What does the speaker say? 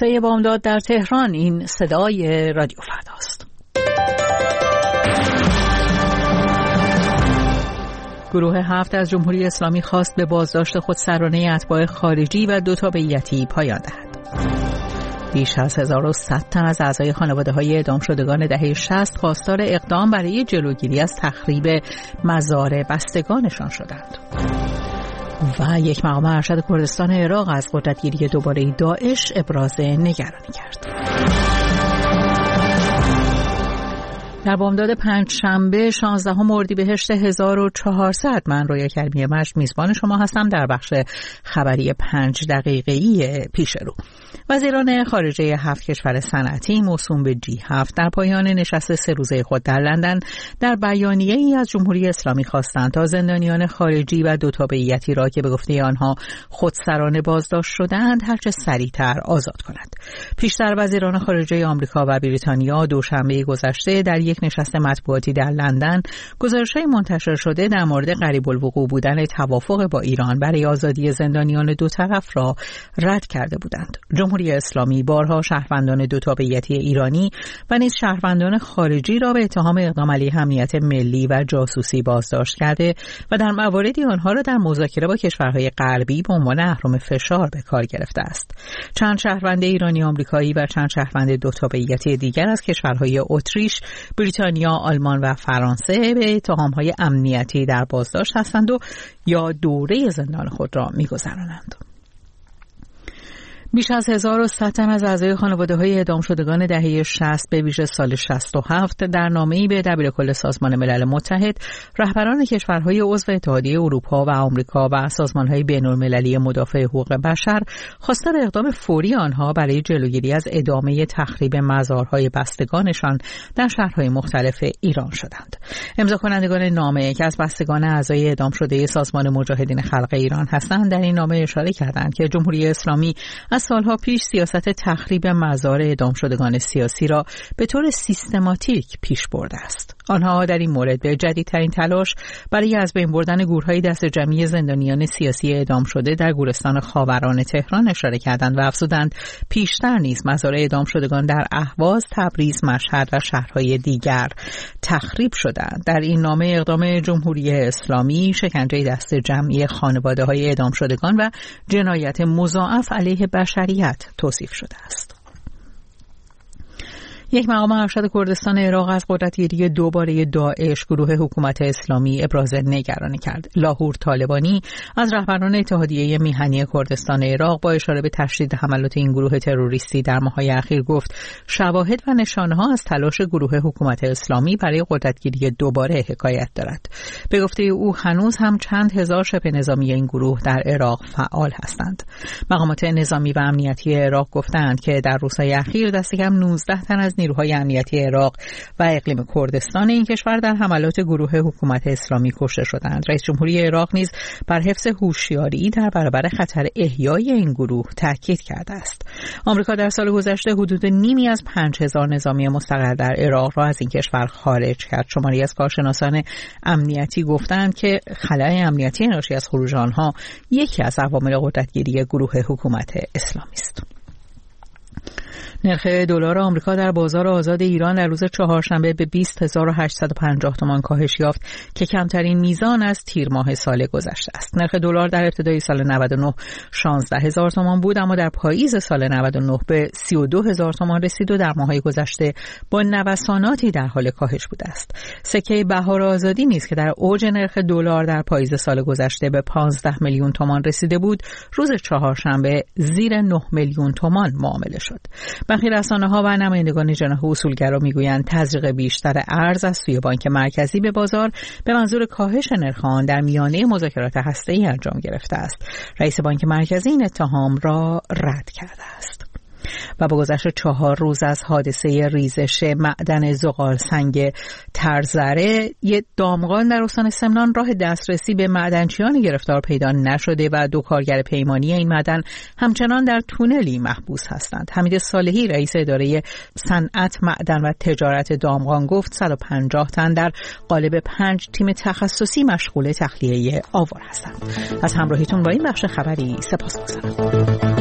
جلسه بامداد در تهران. این صدای رادیو فرداست. گروه 7 از جمهوری اسلامی خواست به بازداشت خودسرانه اتباع خارجی و 2 تابعیتی پایان دهد. بیش از 1100 تن از اعضای خانواده‌های اعدام شدگان دهه 60 خواستار اقدام برای جلوگیری از تخریب مزار بستگانشان شدند. و یک مقام ارشد کردستان عراق از قدرتگیری دوباره داعش ابراز نگرانی کرد. در بامداد پنجشنبه 16 اردیبهشت 1400 من رویا کریمی مجد میزبان شما هستم در بخش خبری 5 دقیقه‌ای پیش رو. وزیران خارجه 7 کشور صنعتی موسوم به G7 در پایان نشست 3 روزه خود در لندن در بیانیه‌ای از جمهوری اسلامی خواستند تا زندانیان خارجی و 2 تابعیتی را که به گفته آنها خودسرانه بازداشت شدند هرچه سریعتر آزاد کند. پیشتر وزیران خارجه آمریکا و بریتانیا دوشنبه گذشته در یک نشست مطبوعاتی در لندن گزارش‌های منتشر شده در مورد قریب الوقوع بودن توافق با ایران برای آزادی زندانیان دو طرف را رد کرده بودند. جمهوری اسلامی بارها شهروندان 2 تابعیتی ایرانی و نیز شهروندان خارجی را به اتهام اقدام علیه امنیت ملی و جاسوسی بازداشت کرده و در مواردی آنها را در مذاکره با کشورهای غربی به عنوان اهرم فشار به کار گرفته است. چند شهروند ایرانی آمریکایی و چند شهروند 2 تابعیتی دیگر از کشورهای اتریش، بریتانیا، آلمان و فرانسه به اتهام‌های امنیتی در بازداشت هستند و یا دوره زندان خود را می‌گذرانند. بیش از 1100 تن از اعضای خانواده‌های اعدام شدگان دهه 60 به ویژه سال 67 در نامه‌ای به دبیرکل سازمان ملل متحد، رهبران کشورهای عضو اتحادیه اروپا و آمریکا و سازمان‌های بین‌المللی مدافع حقوق بشر خواستار اقدام فوری آنها برای جلوگیری از ادامه تخریب مزارهای بستگانشان در شهرهای مختلف ایران شدند. امضاکنندگان نامه که از بستگان اعضای اعدام شده سازمان مجاهدین خلق ایران هستند در این نامه اشاره کردند که جمهوری اسلامی از سالها پیش سیاست تخریب مزار اعدام شدگان سیاسی را به طور سیستماتیک پیش برده است. آنها در این مورد به جدیدترین تلاش برای از بین بردن گورهای دست جمعی زندانیان سیاسی اعدام شده در گورستان خاوران تهران اشاره کردند و افزودند پیشتر نیز مزار اعدام شدگان در اهواز، تبریز، مشهد و شهرهای دیگر تخریب شدند. در این نامه اقدام جمهوری اسلامی شکنجه دست جمعی خانواده‌های اعدام شدگان و جنایت مضاعف علیه بشریت توصیف شده است. یک مقام ارشد کردستان عراق از قدرتگیری دوباره داعش گروه حکومت اسلامی ابراز نگرانی کرد. لاهور طالبانی از رهبران اتحادیه میهنی کردستان عراق با اشاره به تشدید حملات این گروه تروریستی در ماه‌های اخیر گفت شواهد و نشانه‌ها از تلاش گروه حکومت اسلامی برای قدرتگیری دوباره حکایت دارد. به گفته او هنوز هم چند هزار شبه نظامی این گروه در عراق فعال هستند. مقامات نظامی و امنیتی عراق گفتند که در روزهای اخیر دست کم 19 تن از نیروهای امنیتی عراق و اقلیم کردستان این کشور در حملات گروه حکومت اسلامی کشته شدند. رئیس جمهوری عراق نیز بر حفظ هوشیاری در برابر خطر احیای این گروه تاکید کرده است. آمریکا در سال گذشته حدود نیمی از 5000 نظامی مستقر در عراق را از این کشور خارج کرد. شماری از کارشناسان امنیتی گفتند که خلأ امنیتی ناشی از خروج آنها یکی از عوامل قدرتگیری گروه حکومت اسلامی است. نرخ دلار آمریکا در بازار آزاد ایران در روز چهارشنبه به 20850 تومان کاهش یافت که کمترین میزان از تیر ماه سال گذشته است. نرخ دلار در ابتدای سال 99 16000 تومان بود اما در پاییز سال 99 به 32000 تومان رسید و در ماه‌های گذشته با نوساناتی در حال کاهش بوده است. سکه بهار آزادی نیز که در اوج نرخ دلار در پاییز سال گذشته به 15 میلیون تومان رسیده بود، روز چهارشنبه زیر 9 میلیون تومان معامله شد. برخی رسانه‌ها و نمایندگان جناح اصولگرا میگویند تزریق بیشتر ارز از سوی بانک مرکزی به بازار به منظور کاهش نرخ آن در میانه مذاکرات هسته‌ای انجام گرفته است. رئیس بانک مرکزی این اتهام را رد کرده است. و با گذشت 4 روز از حادثه ریزش معدن زغال سنگ ترزره، یک دامغان در استان سمنان راه دسترسی به معدنچیانی گرفتار پیدا نشده و 2 کارگر پیمانی این معدن همچنان در تونلی محبوس هستند. حمید صالحی رئیس اداره صنعت، معدن و تجارت دامغان گفت 150 تن در قالب 5 تیم تخصصی مشغول تخلیه آوار هستند. از همراهیتون با این بخش خبری سپاسگزارم.